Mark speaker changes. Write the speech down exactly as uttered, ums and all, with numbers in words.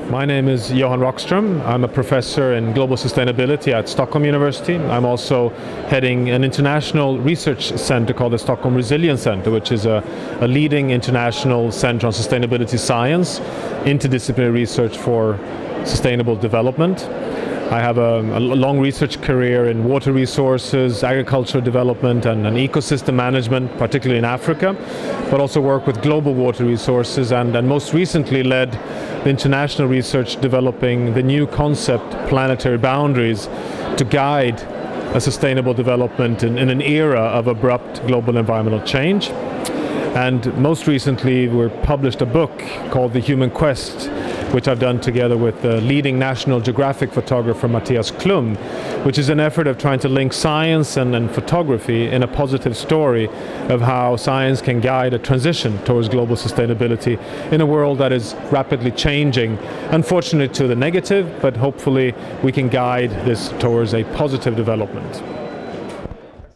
Speaker 1: My name is Johan Rockström. I'm a professor in global sustainability at Stockholm University. I'm also heading an international research center called the Stockholm Resilience Center, which is a, a leading international center on sustainability science, interdisciplinary research for sustainable development. I have a, a long research career in water resources, agricultural development and, and ecosystem management, particularly in Africa, but also work with global water resources and, and most recently led the international research developing the new concept, planetary boundaries, to guide a sustainable development in, in an era of abrupt global environmental change. And most recently we published a book called The Human Quest, which I've done together with the leading National Geographic photographer Mattias Klum, which is an effort of trying to link science and, and photography in a positive story of how science can guide a transition towards global sustainability in a world that is rapidly changing, unfortunately to the negative, but hopefully we can guide this towards a positive development.